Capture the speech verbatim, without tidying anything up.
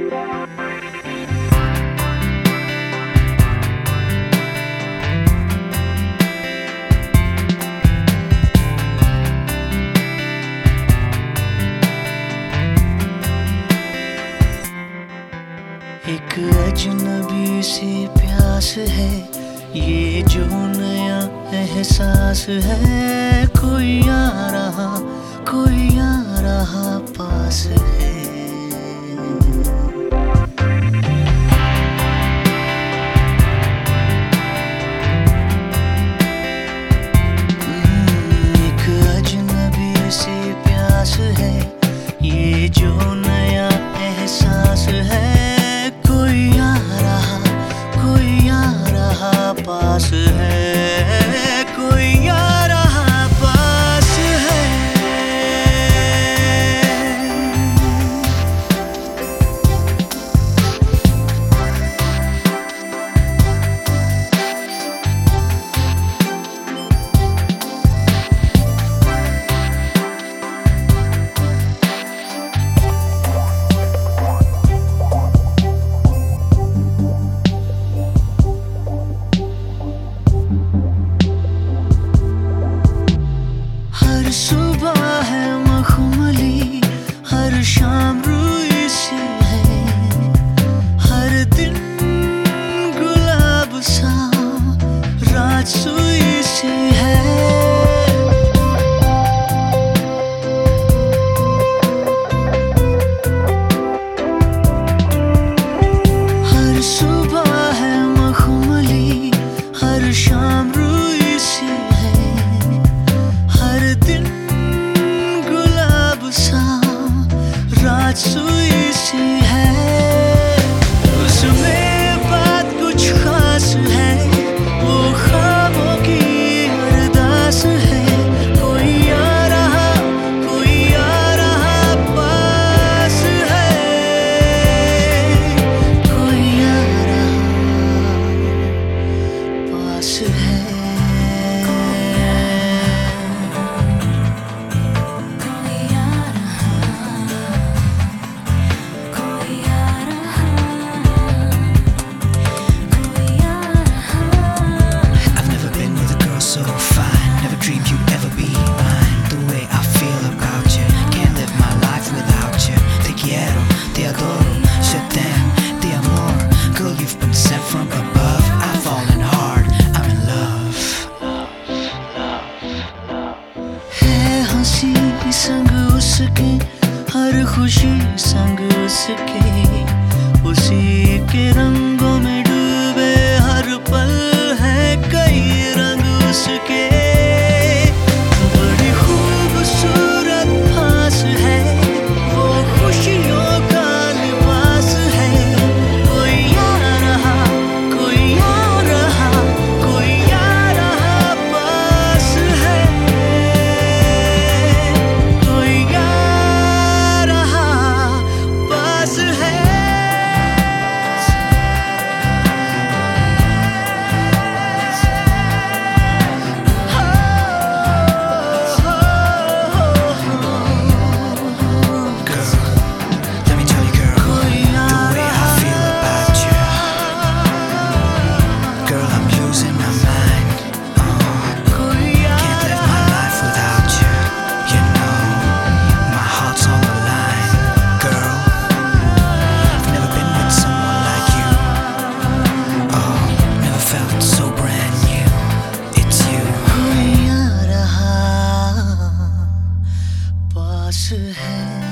एक अजनबी सी प्यास है, ये जो नया एहसास है। कोई आ रहा, कोई आ रहा पास है। एक अजनबी सी प्यास है, ये जो नया एहसास है। पास है, कोई आ रहा पास है। सुबह है मखमली, हर शाम रूई सी है। हर दिन गुलाब सा, रात सुई सी है। हर सुबह है मखमली, हर शाम रूई सी है। हर दिन गुलाब सा, रात सुई सी है। उसमें बात कुछ खास है, वो ख्वाबों की अरदास है। कोई आ रहा, कोई आ रहा पास है। कोई आ रहा पास है। संग उसके, हर खुशी संग उसके, उसी के रंगों में डूबे हर पल है कई रंग उसके। बड़ी खूबसूरत फांस है, वो खुशियों का लिबास है। कोई आ रहा, कोई आ रहा, कोई आ रहा पास है। पास है।